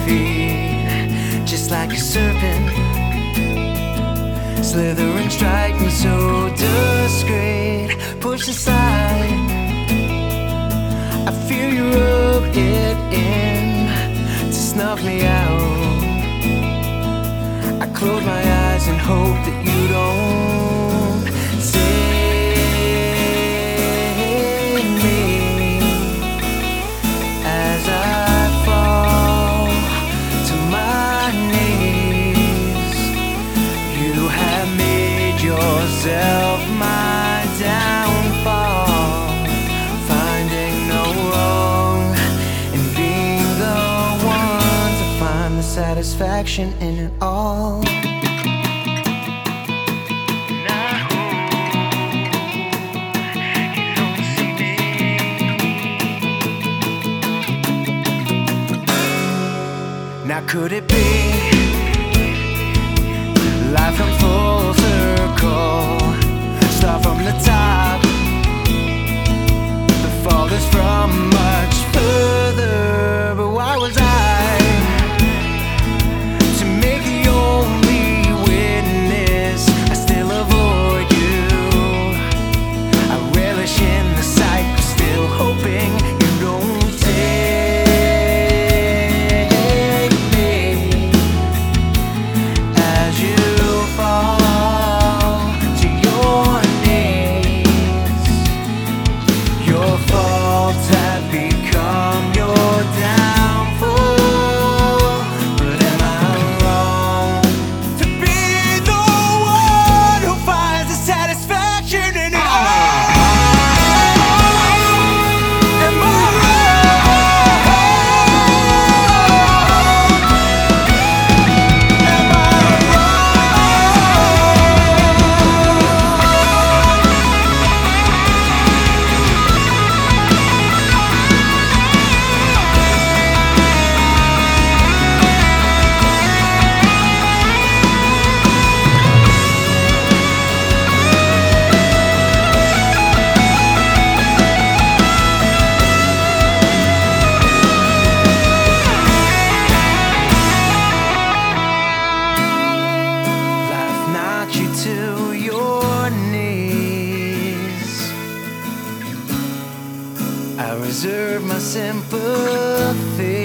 feet, just like a serpent, slither and strike me so discreet. Push aside, I feel you rub it in to snuff me out. I close my eyes and hope that you don't see me as I fall to my knees. You have made yourself my downfall, finding no wrong and being the one to find the satisfaction in it all. Now could it be life comes full circle? Start from the top, the fall is from much further. But why was I to make the only witness? I still avoid you. I relish in the sight, but still hoping you don't take as you fall to your knees. Your faults have become your downfall. But am I wrong to be the one who finds the satisfaction in it all? Am I wrong? Am I life knocked you to your knees? I reserve my sympathy.